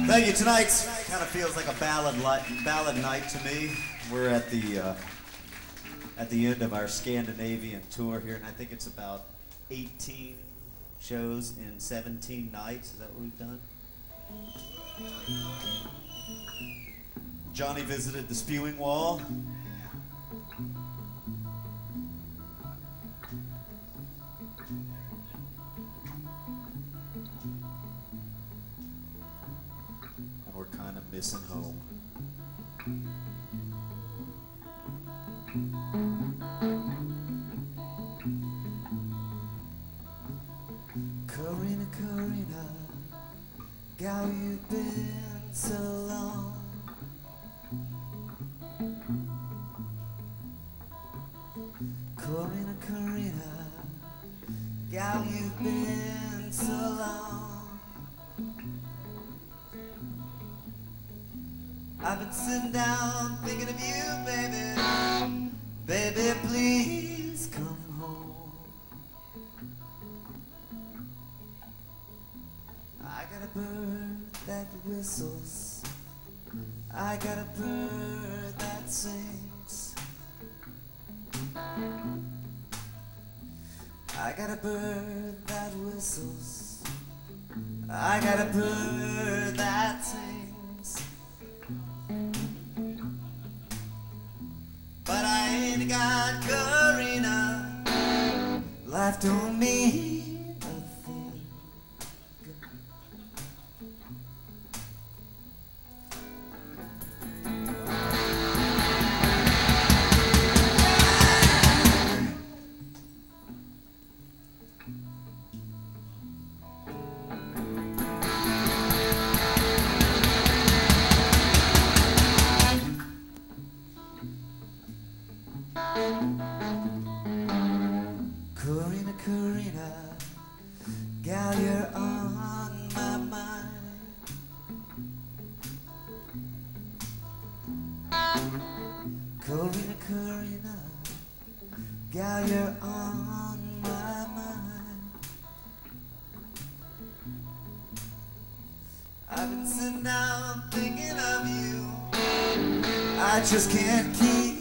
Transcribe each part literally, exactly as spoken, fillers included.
Thank you. Tonight kind of feels like a ballad li- ballad night to me. We're at the uh, at the end of our Scandinavian tour here, and I think it's about eighteen shows in seventeen nights. Is that what we've done? Johnny visited the Spewing Wall. And we're kind of missing home. Corina, Corina, gal, you've been so long. Corina, Corina, gal, you've been so long. I've been sitting down thinking of you, baby. Baby, please come home. I got a bird that whistles. I got a bird that sings. I got a bird that whistles. I got a bird that sings. But I ain't got Corina. Life don't mean a thing. Corina, Corina, gal, you're on my mind. Corina, Corina, gal, you're on my mind. I've been sitting down thinking of you. I just can't keep.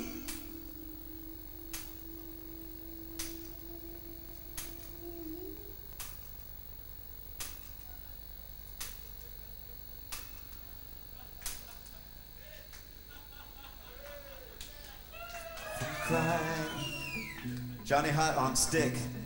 Johnny Hot on stick.